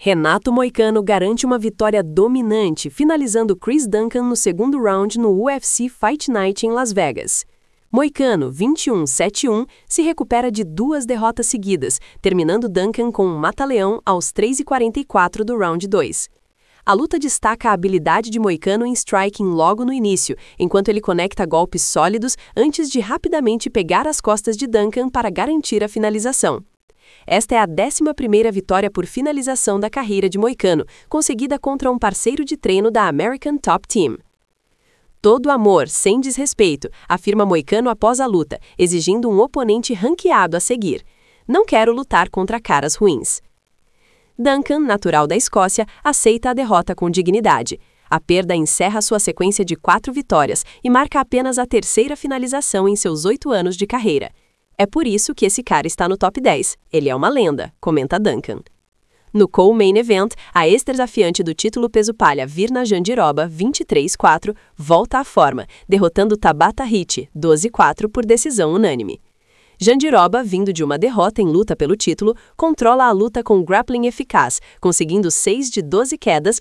Renato Moicano garante uma vitória dominante, finalizando Chris Duncan no segundo round no UFC Fight Night em Las Vegas. Moicano, 21-7-1, se recupera de 2 derrotas seguidas, terminando Duncan com um mata-leão aos 3:44 do round 2. A luta destaca a habilidade de Moicano em striking logo no início, enquanto ele conecta golpes sólidos antes de rapidamente pegar as costas de Duncan para garantir a finalização. Esta é a 11ª vitória por finalização da carreira de Moicano, conseguida contra um parceiro de treino da American Top Team. Todo amor, sem desrespeito, afirma Moicano após a luta, exigindo um oponente ranqueado a seguir. Não quero lutar contra caras ruins. Duncan, natural da Escócia, aceita a derrota com dignidade. A perda encerra sua sequência de 4 vitórias e marca apenas a 3ª finalização em seus 8 anos de carreira. É por isso que esse cara está no top 10. Ele é uma lenda, comenta Duncan. No co-main event, a ex-desafiante do título peso-palha Virna Jandiroba, 23-4, volta à forma, derrotando Tabata Ricci, 12-4, por decisão unânime. Jandiroba, vindo de uma derrota em luta pelo título, controla a luta com grappling eficaz, conseguindo 6 de 12 quedas